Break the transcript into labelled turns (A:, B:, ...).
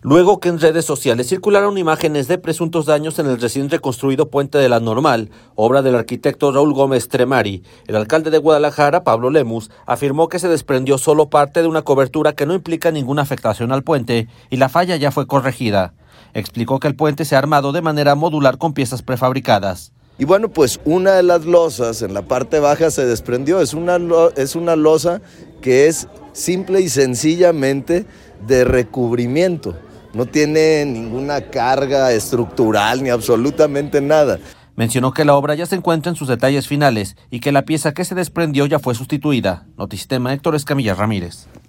A: Luego que en redes sociales circularon imágenes de presuntos daños en el recién reconstruido Puente de la Normal, obra del arquitecto Raúl Gómez Tremari, el alcalde de Guadalajara, Pablo Lemus, afirmó que se desprendió solo parte de una cobertura que no implica ninguna afectación al puente y la falla ya fue corregida. Explicó que el puente se ha armado de manera modular con piezas prefabricadas.
B: Y bueno, pues una de las losas en la parte baja se desprendió, es una losa que es simple y sencillamente de recubrimiento. No tiene ninguna carga estructural ni absolutamente nada.
A: Mencionó que la obra ya se encuentra en sus detalles finales y que la pieza que se desprendió ya fue sustituida. Notisistema, Héctor Escamilla Ramírez.